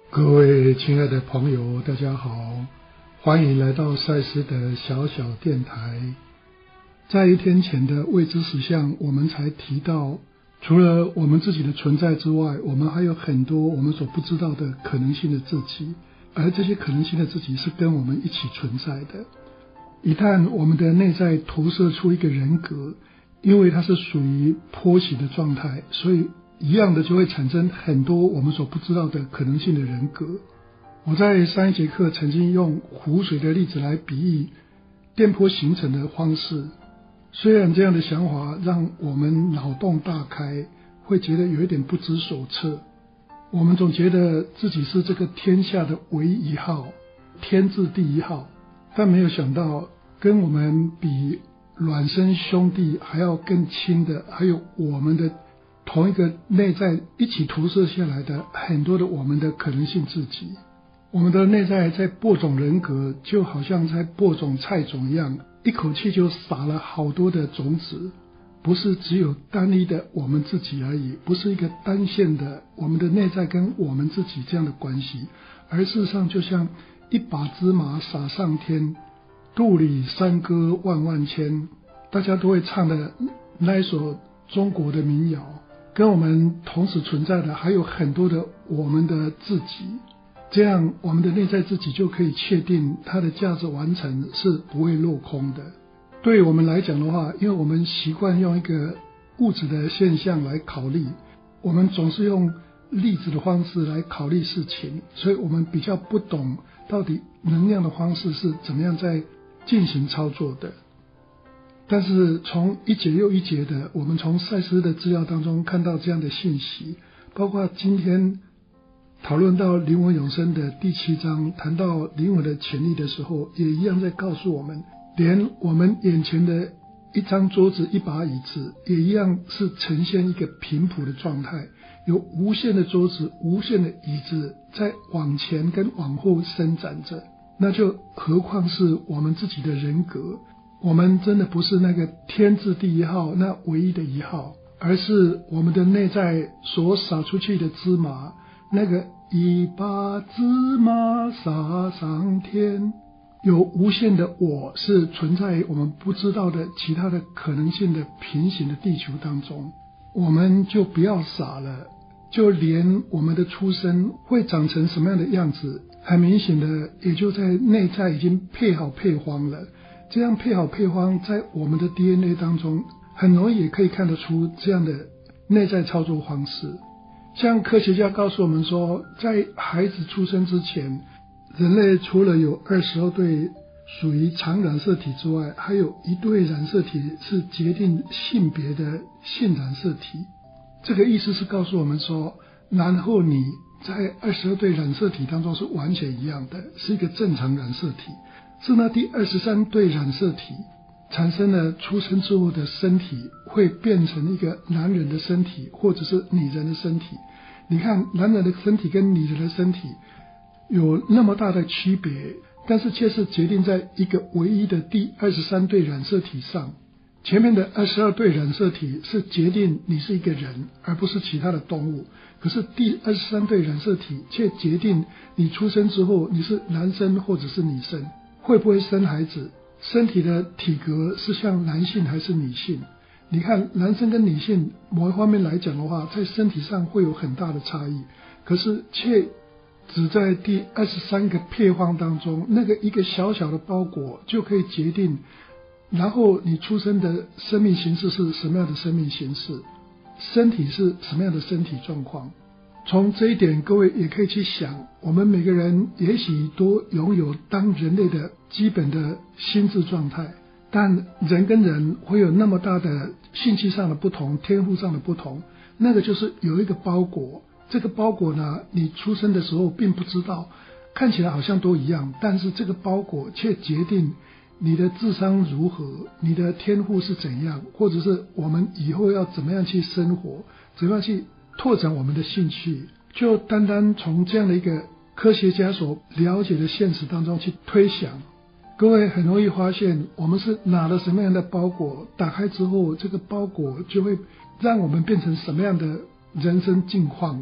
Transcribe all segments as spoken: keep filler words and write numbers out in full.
各位亲爱的朋友，大家好，欢迎来到赛斯的小小电台。在一天前的未知实相，我们才提到，除了我们自己的存在之外，我们还有很多我们所不知道的可能性的自己，而这些可能性的自己是跟我们一起存在的。一旦我们的内在投射出一个人格，因为它是属于波形的状态，所以一样的就会产生很多我们所不知道的可能性的人格。我在上一节课曾经用湖水的例子来比喻电波形成的方式，虽然这样的想法让我们脑洞大开，会觉得有一点不知所措。我们总觉得自己是这个天下的唯一号，天字第一号，但没有想到跟我们比孪生兄弟还要更亲的，还有我们的同一个内在一起投射下来的很多的我们的可能性自己。我们的内在在播种人格，就好像在播种菜种一样，一口气就撒了好多的种子，不是只有单一的我们自己而已，不是一个单线的我们的内在跟我们自己这样的关系，而事实上就像一把芝麻撒上天，肚里山歌万万千，大家都会唱的那一首中国的民谣。跟我们同时存在的还有很多的我们的自己，这样我们的内在自己就可以确定它的价值完成是不会落空的。对我们来讲的话，因为我们习惯用一个物质的现象来考虑，我们总是用粒子的方式来考虑事情，所以我们比较不懂到底能量的方式是怎么样在进行操作的。但是从一节又一节的，我们从赛斯的资料当中看到这样的信息，包括今天讨论到灵魂永生的第七章，谈到灵魂的潜力的时候，也一样在告诉我们，连我们眼前的一张桌子一把椅子也一样是呈现一个频谱的状态，有无限的桌子无限的椅子在往前跟往后伸展着，那就何况是我们自己的人格。我们真的不是那个天字第一号，那唯一的一号，而是我们的内在所撒出去的芝麻，那个一把芝麻撒上天，有无限的我是存在我们不知道的其他的可能性的平行的地球当中。我们就不要傻了，就连我们的出生会长成什么样的样子，很明显的也就在内在已经配好配方了。这样配好配方在我们的 D N A 当中很容易也可以看得出这样的内在操作方式。像科学家告诉我们说，在孩子出生之前，人类除了有二十二对属于常染色体之外，还有一对染色体是决定性别的性染色体。这个意思是告诉我们说，然后你在二十二对染色体当中是完全一样的，是一个正常染色体。是那第二十三对染色体产生了出生之后的身体会变成一个男人的身体或者是女人的身体。你看男人的身体跟女人的身体有那么大的区别，但是却是决定在一个唯一的第二十三对染色体上。前面的二十二对染色体是决定你是一个人而不是其他的动物，可是第二十三对染色体却决定你出生之后你是男生或者是女生，会不会生孩子，身体的体格是像男性还是女性。你看男生跟女性某一方面来讲的话，在身体上会有很大的差异，可是却只在第二十三个配方当中，那个一个小小的包裹就可以决定，然后你出生的生命形式是什么样的生命形式，身体是什么样的身体状况。从这一点各位也可以去想，我们每个人也许都拥有当人类的基本的心智状态，但人跟人会有那么大的兴趣上的不同，天赋上的不同，那个就是有一个包裹，这个包裹呢，你出生的时候并不知道，看起来好像都一样，但是这个包裹却决定你的智商如何，你的天赋是怎样，或者是我们以后要怎么样去生活，怎么样去拓展我们的兴趣。就单单从这样的一个科学家所了解的现实当中去推想，各位很容易发现我们是拿了什么样的包裹，打开之后这个包裹就会让我们变成什么样的人生境况。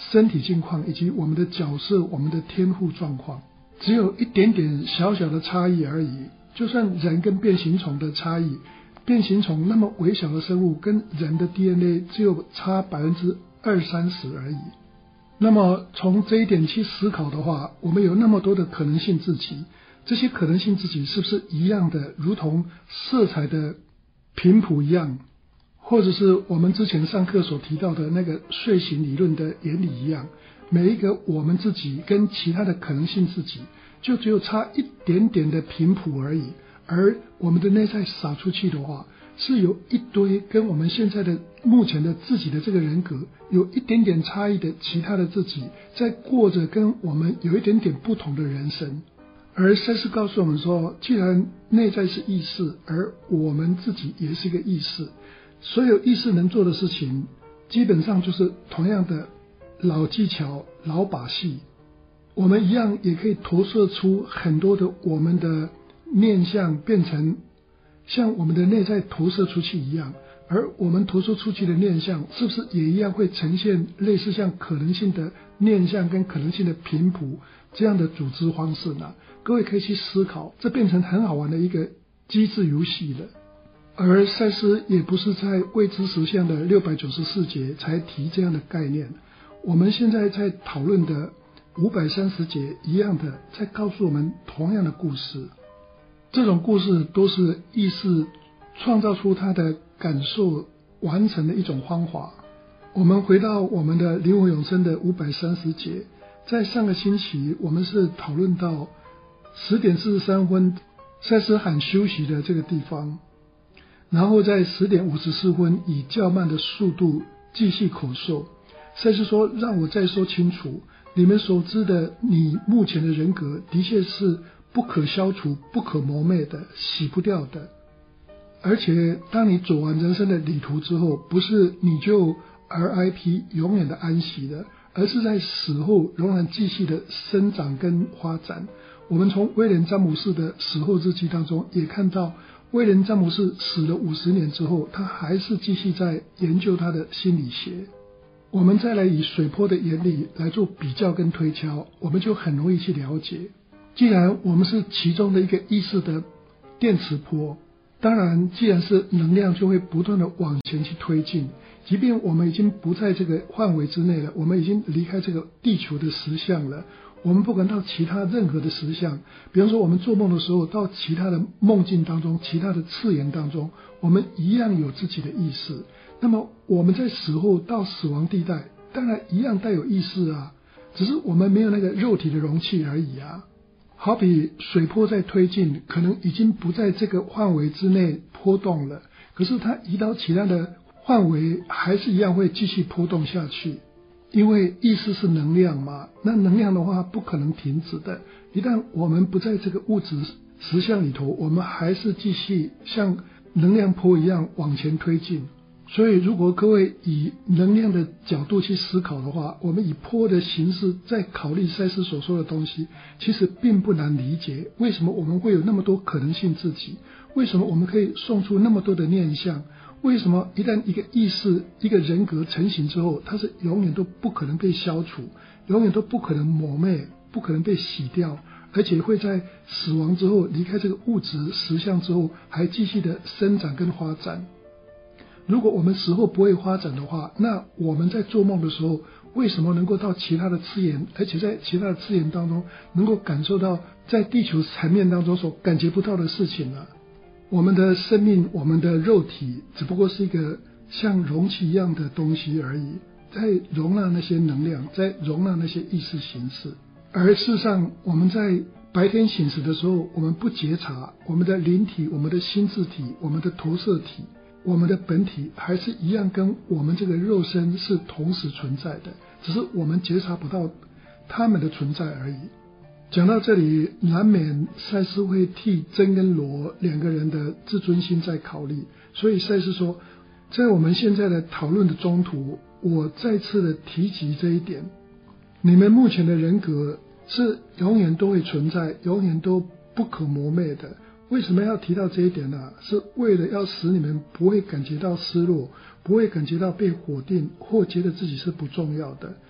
身体境况以及我们的角色、我们的天赋状况，只有一点点小小的差异而已。就算人跟变形虫的差异，变形虫那么微小的生物跟人的 D N A 只有差百分之二三十而已。那么从这一点去思考的话，我们有那么多的可能性自己，这些可能性自己是不是一样的，如同色彩的频谱一样，或者是我们之前上课所提到的那个睡醒理论的原理一样，每一个我们自己跟其他的可能性自己就只有差一点点的频谱而已，而我们的内在撒出去的话，是有一堆跟我们现在的目前的自己的这个人格有一点点差异的其他的自己，在过着跟我们有一点点不同的人生。而赛斯告诉我们说，既然内在是意识，而我们自己也是一个意识，所有意识能做的事情基本上就是同样的老技巧、老把戏。我们一样也可以投射出很多的我们的面向，变成像我们的内在投射出去一样，而我们投射出去的念向是不是也一样会呈现类似像可能性的念向跟可能性的频谱这样的组织方式呢？各位可以去思考，这变成很好玩的一个机制游戏了。而赛斯也不是在未知实相的六百九十四节才提这样的概念，我们现在在讨论的五百三十节一样的在告诉我们同样的故事。这种故事都是意识创造出它的感受完成的一种方法。我们回到我们的灵魂永生的五百三十节，在上个星期我们是讨论到十点四十三分赛斯喊休息的这个地方，然后在十点五十四分以较慢的速度继续口授。赛斯说，让我再说清楚，你们所知的你目前的人格的确是不可消除、不可磨灭的，洗不掉的。而且当你走完人生的旅途之后，不是你就 R I P 永远的安息了，而是在死后仍然继续的生长跟发展。我们从威廉詹姆士的死后日记当中也看到，威廉詹姆士死了五十年之后，他还是继续在研究他的心理学。我们再来以水波的原理来做比较跟推敲，我们就很容易去了解。既然我们是其中的一个意识的电磁波，当然既然是能量，就会不断的往前去推进。即便我们已经不在这个范围之内了，我们已经离开这个地球的实相了，我们不管到其他任何的实相，比方说我们做梦的时候到其他的梦境当中，其他的次元当中，我们一样有自己的意识。那么我们在死后到死亡地带，当然一样带有意识啊，只是我们没有那个肉体的容器而已啊。好比水波在推进，可能已经不在这个范围之内波动了，可是它移到其他的范围还是一样会继续波动下去。因为意识是能量嘛，那能量的话不可能停止的，一旦我们不在这个物质实相里头，我们还是继续像能量波一样往前推进。所以如果各位以能量的角度去思考的话，我们以波的形式在考虑赛斯所说的东西，其实并不难理解为什么我们会有那么多可能性自己，为什么我们可以送出那么多的念想，为什么一旦一个意识一个人格成型之后，它是永远都不可能被消除，永远都不可能抹灭，不可能被洗掉，而且会在死亡之后离开这个物质实相之后还继续的生长跟发展。如果我们死后不会发展的话，那我们在做梦的时候为什么能够到其他的次元，而且在其他的次元当中能够感受到在地球层面当中所感觉不到的事情呢？我们的生命，我们的肉体只不过是一个像容器一样的东西而已，在容纳那些能量，在容纳那些意识形式。而事实上我们在白天醒时的时候，我们不觉察我们的灵体，我们的心智体，我们的投射体，我们的本体还是一样跟我们这个肉身是同时存在的，只是我们觉察不到他们的存在而已。讲到这里，难免赛斯会替真跟罗两个人的自尊心在考虑，所以赛斯说，在我们现在的讨论的中途，我再次的提及这一点，你们目前的人格是永远都会存在，永远都不可磨灭的。为什么要提到这一点呢？是为了要使你们不会感觉到失落，不会感觉到被否定，或觉得自己是不重要的。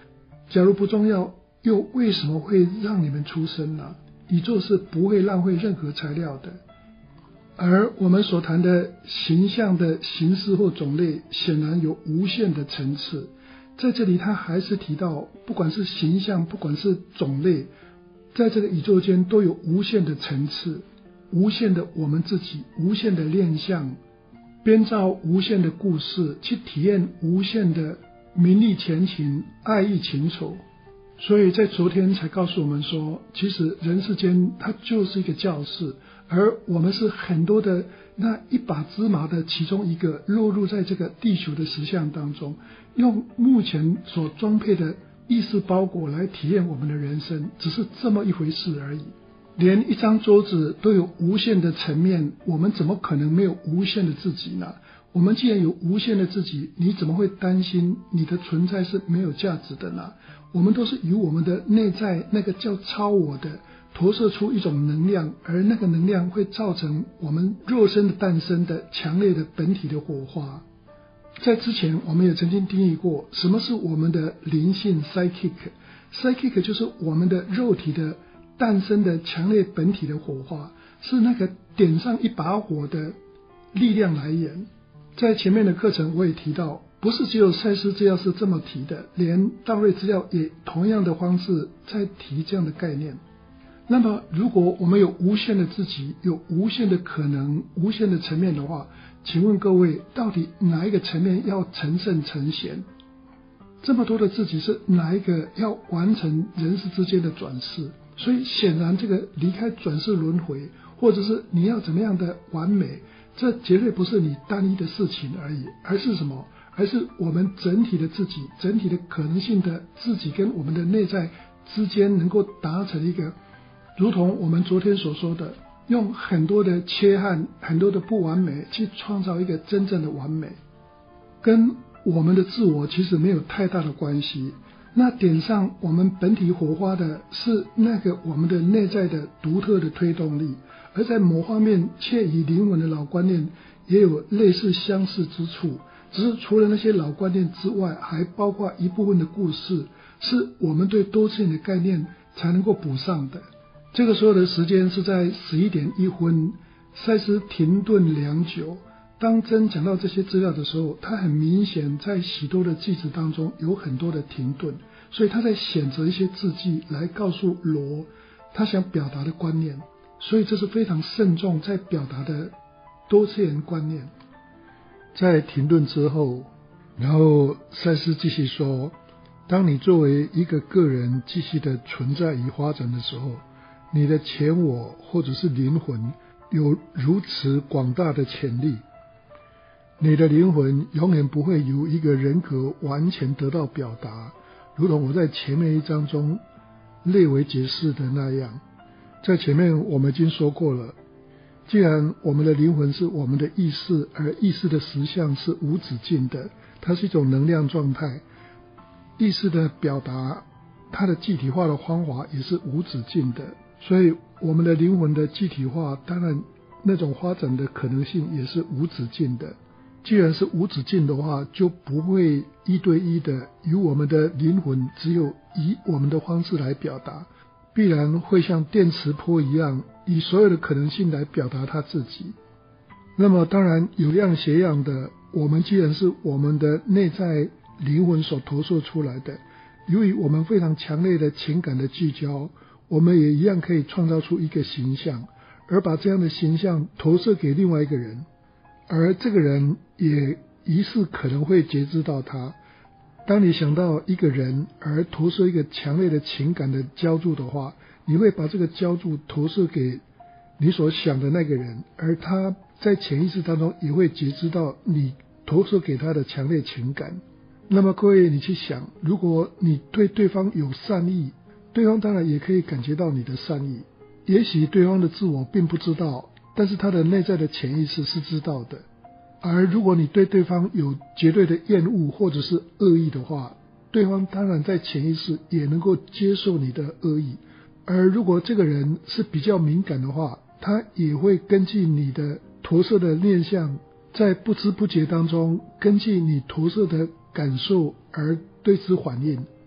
假如不重要，又为什么会让你们出生呢？宇宙是不会浪费任何材料的。而我们所谈的形象的形式或种类，显然有无限的层次。在这里他还是提到，不管是形象，不管是种类，在这个宇宙间都有无限的层次，无限的我们自己，无限的念想，编造无限的故事，去体验无限的名利前情，爱意情仇。所以在昨天才告诉我们说，其实人世间它就是一个教室，而我们是很多的那一把芝麻的其中一个，落入在这个地球的实相当中，用目前所装配的意识包裹来体验我们的人生，只是这么一回事而已。连一张桌子都有无限的层面，我们怎么可能没有无限的自己呢？我们既然有无限的自己，你怎么会担心你的存在是没有价值的呢？我们都是由我们的内在那个叫超我的投射出一种能量，而那个能量会造成我们肉身的诞生的强烈的本体的火花。在之前我们也曾经定义过，什么是我们的灵性 psychic psychic 就是我们的肉体的诞生的强烈本体的火花，是那个点上一把火的力量来源。在前面的课程我也提到，不是只有赛斯资料是这么提的，连道瑞资料也同样的方式在提这样的概念。那么如果我们有无限的自己，有无限的可能，无限的层面的话，请问各位，到底哪一个层面要成圣成贤？这么多的自己，是哪一个要完成人世之间的转世？所以显然这个离开转世轮回，或者是你要怎么样的完美，这绝对不是你单一的事情而已，而是什么？而是我们整体的自己，整体的可能性的自己跟我们的内在之间能够达成一个，如同我们昨天所说的，用很多的缺憾，很多的不完美去创造一个真正的完美，跟我们的自我其实没有太大的关系。那点上我们本体火花的是那个我们的内在的独特的推动力，而在某方面却与灵魂的老观念也有类似相似之处，只是除了那些老观念之外，还包括一部分的故事是我们对多次元的概念才能够补上的。这个时候的时间是在十一点一分，赛斯停顿良久。当真讲到这些资料的时候，他很明显在许多的句子当中有很多的停顿，所以他在选择一些字句来告诉罗他想表达的观念，所以这是非常慎重在表达的多次元观念。在停顿之后，然后赛斯继续说，当你作为一个个人继续的存在与发展的时候，你的前我或者是灵魂有如此广大的潜力，你的灵魂永远不会由一个人格完全得到表达，如同我在前面一章中略微解释的那样。在前面我们已经说过了，既然我们的灵魂是我们的意识，而意识的实相是无止境的，它是一种能量状态，意识的表达它的具体化的方法也是无止境的，所以我们的灵魂的具体化，当然那种发展的可能性也是无止境的。既然是无止境的话，就不会一对一的由我们的灵魂只有以我们的方式来表达，必然会像电磁波一样，以所有的可能性来表达它自己。那么当然有样学样的，我们既然是我们的内在灵魂所投射出来的，由于我们非常强烈的情感的聚焦，我们也一样可以创造出一个形象，而把这样的形象投射给另外一个人，而这个人也疑似可能会觉知到他。当你想到一个人而投射一个强烈的情感的浇筑的话，你会把这个浇筑投射给你所想的那个人，而他在潜意识当中也会觉知到你投射给他的强烈情感。那么各位，你去想，如果你对对方有善意，对方当然也可以感觉到你的善意，也许对方的自我并不知道，但是他的内在的潜意识是知道的。而如果你对对方有绝对的厌恶或者是恶意的话，对方当然在潜意识也能够接受你的恶意。而如果这个人是比较敏感的话，他也会根据你的投射的念想，在不知不觉当中根据你投射的感受而对之反应。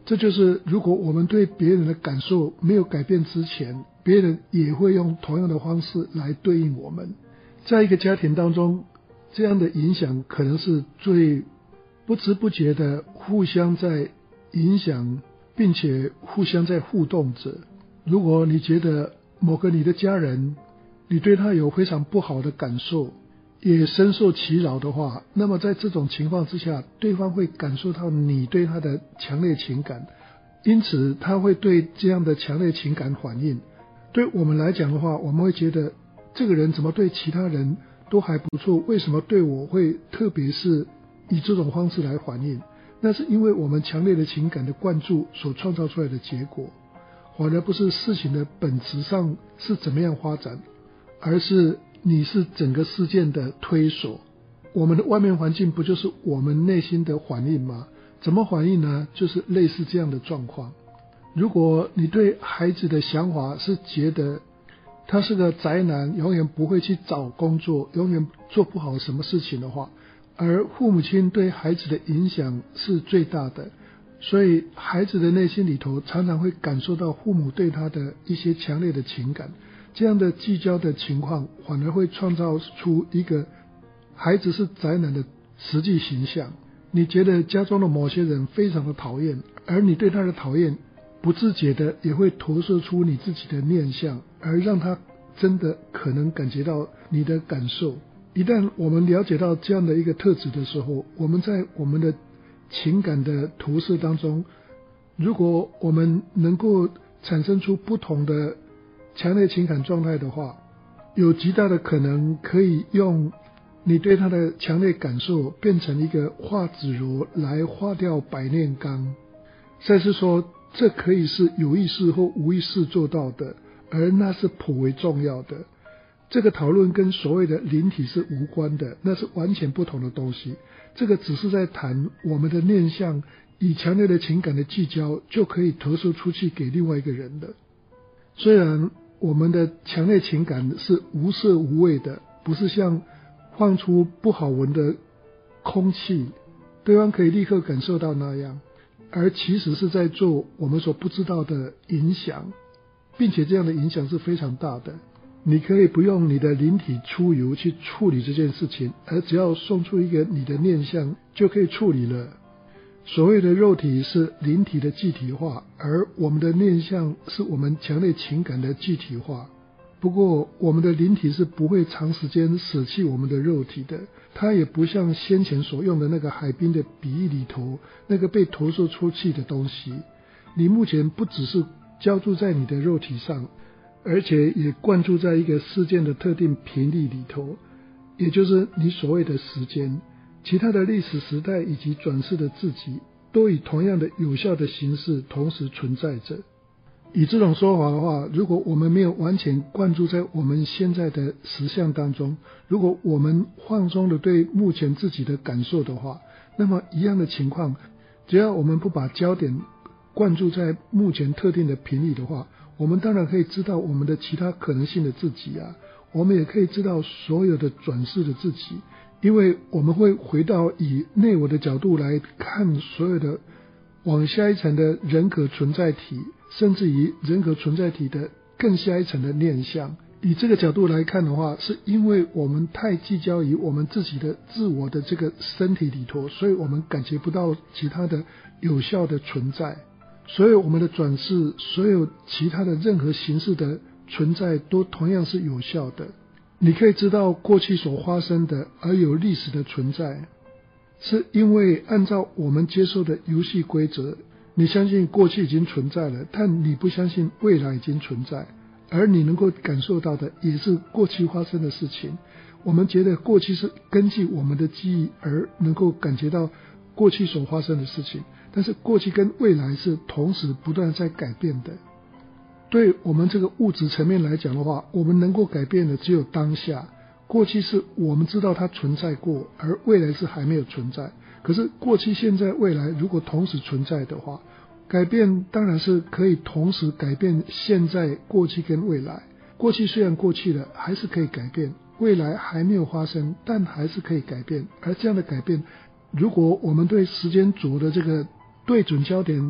这就是如果我们对别人的感受没有改变之前，别人也会用同样的方式来对应我们。在一个家庭当中，这样的影响可能是最不知不觉的互相在影响，并且互相在互动着。如果你觉得某个你的家人，你对他有非常不好的感受，也深受其扰的话，那么在这种情况之下，对方会感受到你对他的强烈情感，因此他会对这样的强烈情感反应。对我们来讲的话，我们会觉得这个人怎么对其他人都还不错，为什么对我会特别是以这种方式来反应？那是因为我们强烈的情感的灌注所创造出来的结果，反而不是事情的本质上是怎么样发展，而是你是整个事件的推手。我们的外面环境不就是我们内心的反应吗？怎么反应呢？就是类似这样的状况。如果你对孩子的想法是觉得他是个宅男，永远不会去找工作，永远做不好什么事情的话，而父母亲对孩子的影响是最大的，所以孩子的内心里头常常会感受到父母对他的一些强烈的情感。这样的聚焦的情况反而会创造出一个孩子是宅男的实际形象。你觉得家中的某些人非常的讨厌，而你对他的讨厌不自觉的也会投射出你自己的念想，而让他真的可能感觉到你的感受。一旦我们了解到这样的一个特质的时候，我们在我们的情感的投射当中，如果我们能够产生出不同的强烈情感状态的话，有极大的可能可以用你对他的强烈感受变成一个化脂柔来化掉百炼钢。赛斯说，这可以是有意识或无意识做到的，而那是颇为重要的。这个讨论跟所谓的灵体是无关的，那是完全不同的东西。这个只是在谈我们的念向，以强烈的情感的聚焦就可以投射出去给另外一个人的。虽然我们的强烈情感是无色无味的，不是像放出不好闻的空气，对方可以立刻感受到那样，而其实是在做我们所不知道的影响，并且这样的影响是非常大的。你可以不用你的灵体出游去处理这件事情，而只要送出一个你的念想就可以处理了。所谓的肉体是灵体的具体化，而我们的念想是我们强烈情感的具体化。不过我们的灵体是不会长时间舍弃我们的肉体的，它也不像先前所用的那个海滨的比喻里头那个被投射出去的东西。你目前不只是浇筑在你的肉体上，而且也灌注在一个事件的特定频率里头，也就是你所谓的时间。其他的历史时代以及转世的自己都以同样的有效的形式同时存在着。以这种说法的话，如果我们没有完全灌注在我们现在的实相当中，如果我们放松的对目前自己的感受的话，那么一样的情况，只要我们不把焦点灌注在目前特定的频率的话，我们当然可以知道我们的其他可能性的自己啊，我们也可以知道所有的转世的自己，因为我们会回到以内我的角度来看所有的往下一层的人格存在体，甚至于人格存在体的更下一层的念想。以这个角度来看的话，是因为我们太聚焦于我们自己的自我的这个身体里头，所以我们感觉不到其他的有效的存在。所有我们的转世，所有其他的任何形式的存在都同样是有效的。你可以知道过去所发生的而有历史的存在，是因为按照我们接受的游戏规则，你相信过去已经存在了，但你不相信未来已经存在，而你能够感受到的也是过去发生的事情。我们觉得过去是根据我们的记忆而能够感觉到过去所发生的事情，但是过去跟未来是同时不断在改变的。对我们这个物质层面来讲的话，我们能够改变的只有当下。过去是我们知道它存在过，而未来是还没有存在。可是过去、现在、未来如果同时存在的话，改变当然是可以同时改变现在、过去跟未来。过去虽然过去了，还是可以改变；未来还没有发生，但还是可以改变。而这样的改变，如果我们对时间轴的这个对准焦点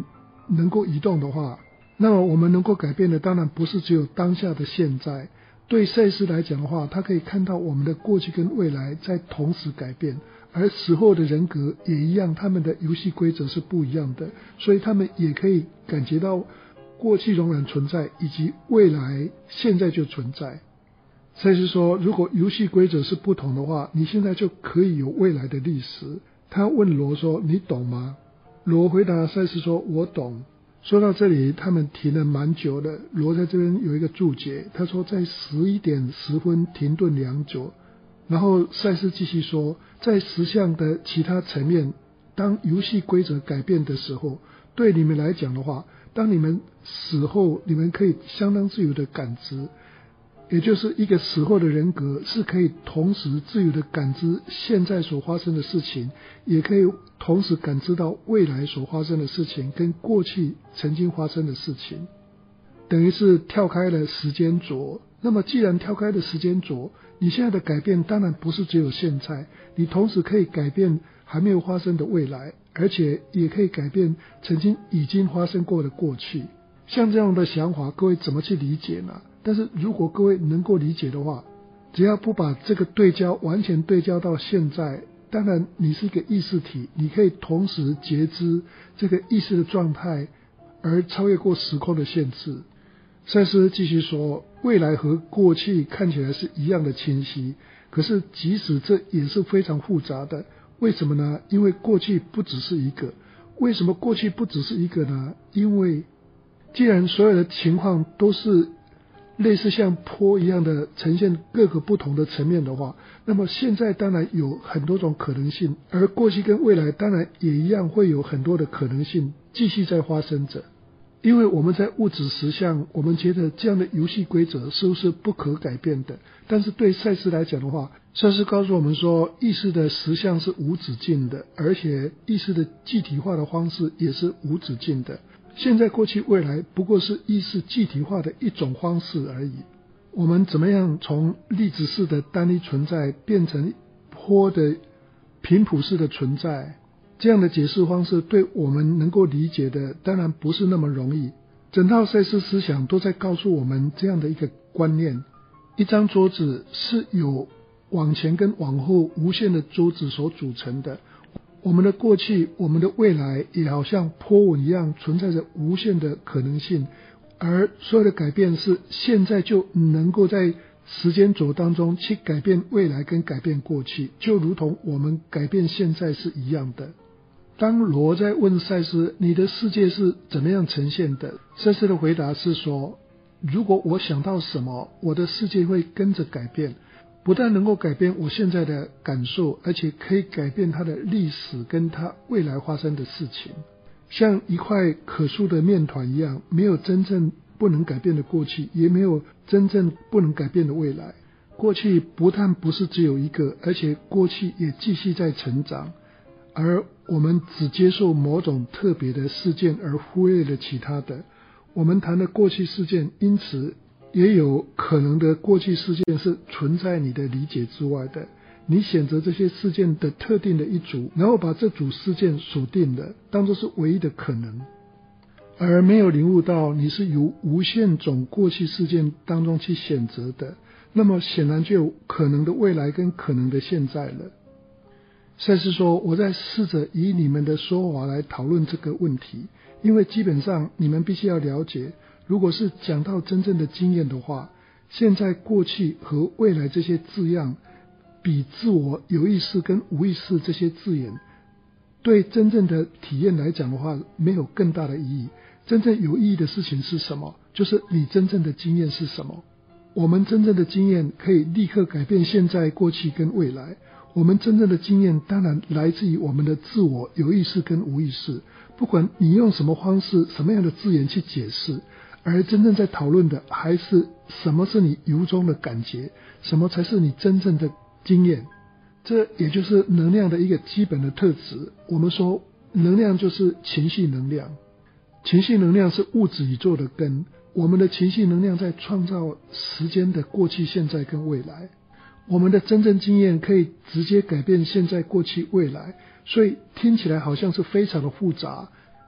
能够移动的话，那么我们能够改变的当然不是只有当下的现在。对赛斯来讲的话，他可以看到我们的过去跟未来在同时改变，而死后的人格也一样，他们的游戏规则是不一样的，所以他们也可以感觉到过去仍然存在，以及未来现在就存在。赛斯说，如果游戏规则是不同的话，你现在就可以有未来的历史。他问罗说，你懂吗？罗回答赛斯说，我懂。说到这里，他们停了蛮久的。罗在这边有一个注解，他说在十一点十分停顿良久，然后赛斯继续说，在实相的其他层面，当游戏规则改变的时候，对你们来讲的话，当你们死后，你们可以相当自由的感知，也就是一个死后的人格是可以同时自由的感知现在所发生的事情，也可以同时感知到未来所发生的事情跟过去曾经发生的事情，等于是跳开了时间轴。那么既然跳开了时间轴，你现在的改变当然不是只有现在，你同时可以改变还没有发生的未来，而且也可以改变曾经已经发生过的过去。像这样的想法，各位怎么去理解呢？但是如果各位能够理解的话，只要不把这个对焦完全对焦到现在，当然你是一个意识体，你可以同时觉知这个意识的状态，而超越过时空的限制。赛斯继续说，未来和过去看起来是一样的清晰，可是即使这也是非常复杂的。为什么呢？因为过去不只是一个。为什么过去不只是一个呢？因为既然所有的情况都是类似像波一样的呈现各个不同的层面的话，那么现在当然有很多种可能性，而过去跟未来当然也一样会有很多的可能性继续在发生着。因为我们在物质实相，我们觉得这样的游戏规则似乎是不可改变的，但是对赛斯来讲的话，赛斯告诉我们说，意识的实相是无止境的，而且意识的具体化的方式也是无止境的。现在过去未来不过是意识具体化的一种方式而已。我们怎么样从粒子式的单一存在变成波的频谱式的存在，这样的解释方式对我们能够理解的当然不是那么容易。整套赛斯思想都在告诉我们这样的一个观念，一张桌子是由往前跟往后无限的桌子所组成的，我们的过去我们的未来也好像波纹一样存在着无限的可能性，而所有的改变是现在就能够在时间轴当中去改变未来跟改变过去，就如同我们改变现在是一样的。当罗在问赛斯，你的世界是怎么样呈现的？赛斯的回答是说，如果我想到什么，我的世界会跟着改变，不但能够改变我现在的感受，而且可以改变它的历史跟它未来发生的事情。像一块可塑的面团一样，没有真正不能改变的过去，也没有真正不能改变的未来。过去不但不是只有一个，而且过去也继续在成长，而我们只接受某种特别的事件而忽略了其他的。我们谈的过去事件，因此也有可能的过去事件是存在你的理解之外的。你选择这些事件的特定的一组，然后把这组事件锁定了，当作是唯一的可能，而没有领悟到你是由无限种过去事件当中去选择的，那么显然就有可能的未来跟可能的现在了。赛斯说，我在试着以你们的说法来讨论这个问题，因为基本上你们必须要了解，如果是讲到真正的经验的话，现在过去和未来这些字样比自我有意识跟无意识这些字眼对真正的体验来讲的话没有更大的意义。真正有意义的事情是什么？就是你真正的经验是什么。我们真正的经验可以立刻改变现在过去跟未来，我们真正的经验当然来自于我们的自我有意识跟无意识，不管你用什么方式什么样的字眼去解释，而真正在讨论的还是什么是你由衷的感觉，什么才是你真正的经验。这也就是能量的一个基本的特质。我们说能量就是情绪能量，情绪能量是物质宇宙的根，我们的情绪能量在创造时间的过去现在跟未来，我们的真正经验可以直接改变现在过去未来，所以听起来好像是非常的复杂，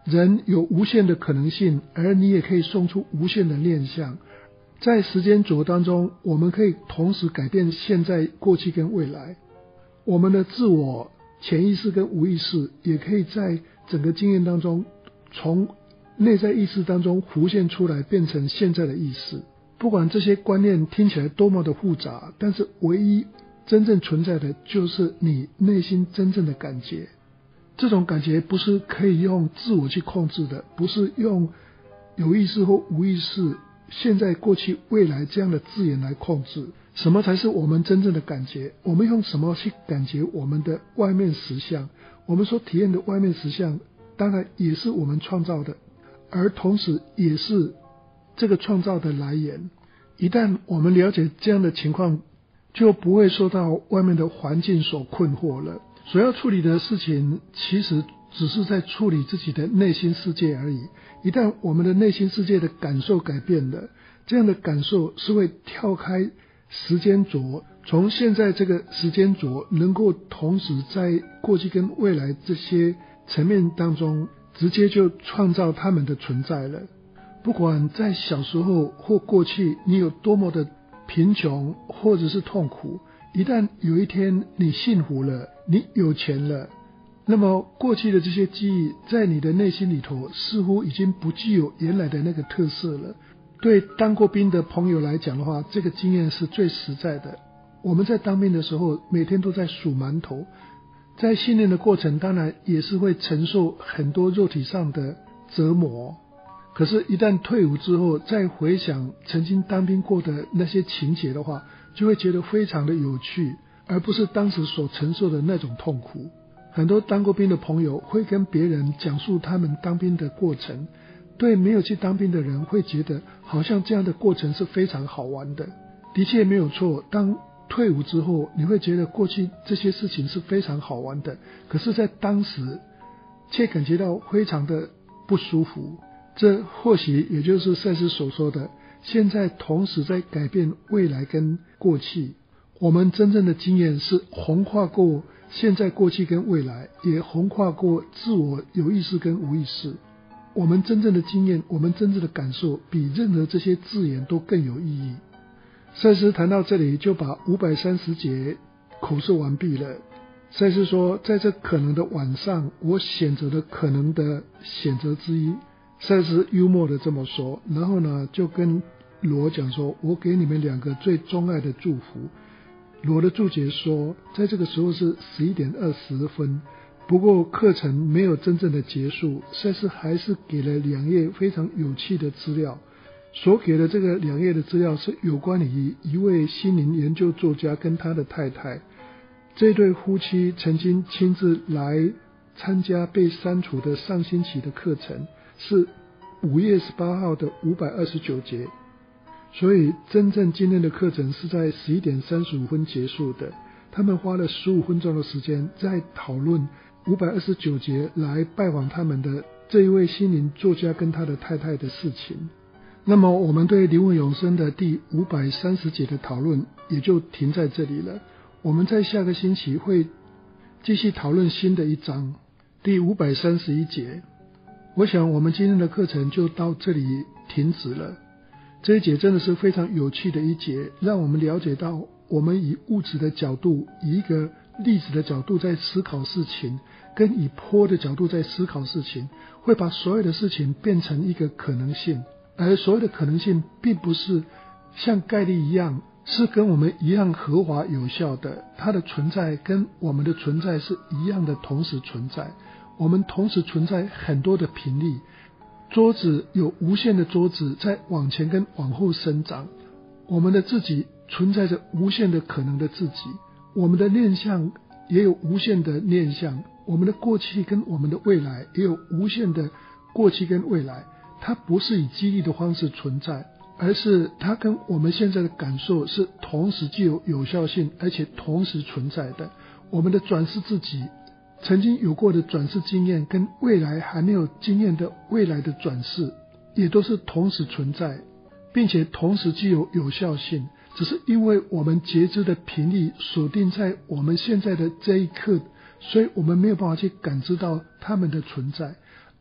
人有无限的可能性，而你也可以送出无限的念想。在时间轴当中，我们可以同时改变现在、过去跟未来。我们的自我、潜意识跟无意识也可以在整个经验当中，从内在意识当中浮现出来，变成现在的意识。不管这些观念听起来多么的复杂，但是唯一真正存在的就是你内心真正的感觉。这种感觉不是可以用自我去控制的，不是用有意识或无意识、现在、过去、未来这样的字眼来控制。什么才是我们真正的感觉？我们用什么去感觉我们的外面实相？我们所体验的外面实相，当然也是我们创造的，而同时也是这个创造的来源。一旦我们了解这样的情况，就不会受到外面的环境所困惑了。所要处理的事情，其实只是在处理自己的内心世界而已。一旦我们的内心世界的感受改变了，这样的感受是会跳开时间轴，从现在这个时间轴能够同时在过去跟未来这些层面当中，直接就创造他们的存在了。不管在小时候或过去你有多么的贫穷或者是痛苦，一旦有一天你幸福了，你有钱了，那么过去的这些记忆在你的内心里头似乎已经不具有原来的那个特色了。对当过兵的朋友来讲的话，这个经验是最实在的。我们在当兵的时候每天都在数馒头，在训练的过程当然也是会承受很多肉体上的折磨，可是一旦退伍之后再回想曾经当兵过的那些情节的话，就会觉得非常的有趣，而不是当时所承受的那种痛苦。很多当过兵的朋友会跟别人讲述他们当兵的过程，对没有去当兵的人会觉得好像这样的过程是非常好玩的。的确没有错，当退伍之后你会觉得过去这些事情是非常好玩的，可是在当时却感觉到非常的不舒服。这或许也就是赛斯所说的，现在同时在改变未来跟过去。我们真正的经验是横跨过现在、过去跟未来，也横跨过自我有意识跟无意识。我们真正的经验，我们真正的感受，比任何这些字眼都更有意义。赛斯谈到这里就把五百三十节口述完毕了。赛斯说，在这可能的晚上，我选择了可能的选择之一。赛斯幽默的这么说，然后呢就跟罗讲说，我给你们两个最钟爱的祝福。罗的注解说，在这个时候是十一点二十分，不过课程没有真正的结束，赛斯还是给了两页非常有趣的资料。所给的这个两页的资料是有关于一位心灵研究作家跟他的太太。这对夫妻曾经亲自来参加被删除的上星期的课程，是五月十八号的五百二十九节。所以真正今天的课程是在十一点三十五分结束的。他们花了十五分钟的时间在讨论五百二十九节来拜访他们的这一位心灵作家跟他的太太的事情。那么我们对灵魂永生的第五百三十节的讨论也就停在这里了。我们在下个星期会继续讨论新的一章，第五百三十一节。我想我们今天的课程就到这里停止了。这一节真的是非常有趣的一节，让我们了解到我们以物质的角度，以一个粒子的角度在思考事情，跟以波的角度在思考事情，会把所有的事情变成一个可能性。而所有的可能性并不是像概率一样是跟我们一样合法有效的，它的存在跟我们的存在是一样的同时存在。我们同时存在很多的频率，桌子有无限的桌子在往前跟往后生长，我们的自己存在着无限的可能的自己，我们的念想也有无限的念想，我们的过去跟我们的未来也有无限的过去跟未来。它不是以激励的方式存在，而是它跟我们现在的感受是同时具有有效性，而且同时存在的。我们的转世自己曾经有过的转世经验，跟未来还没有经验的未来的转世，也都是同时存在，并且同时具有有效性。只是因为我们觉知的频率锁定在我们现在的这一刻，所以我们没有办法去感知到它们的存在。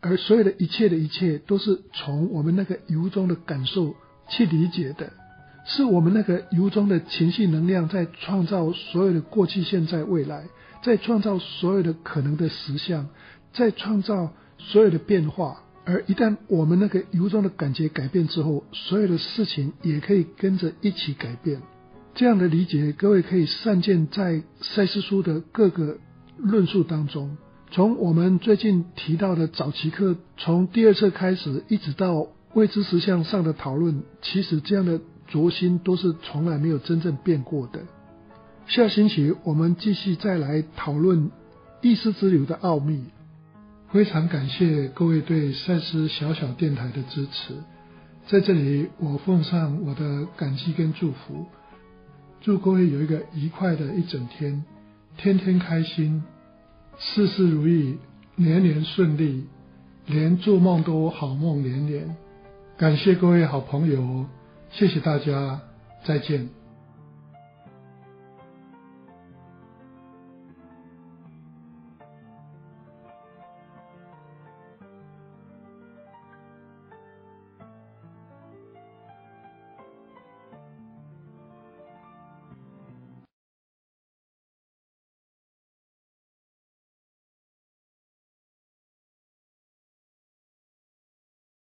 而所有的一切的一切都是从我们那个由衷的感受去理解的，是我们那个由衷的情绪能量在创造所有的过去现在未来，在创造所有的可能的实相，在创造所有的变化。而一旦我们那个由衷的感觉改变之后，所有的事情也可以跟着一起改变。这样的理解各位可以散见在赛斯书的各个论述当中，从我们最近提到的早期课，从第二册开始一直到未知实相上的讨论，其实这样的着心都是从来没有真正变过的。下星期我们继续再来讨论意识之流的奥秘。非常感谢各位对赛斯小小电台的支持，在这里我奉上我的感激跟祝福，祝各位有一个愉快的一整天，天天开心，事事如意，年年顺利，连做梦都好梦连连。感谢各位好朋友，谢谢大家，再见。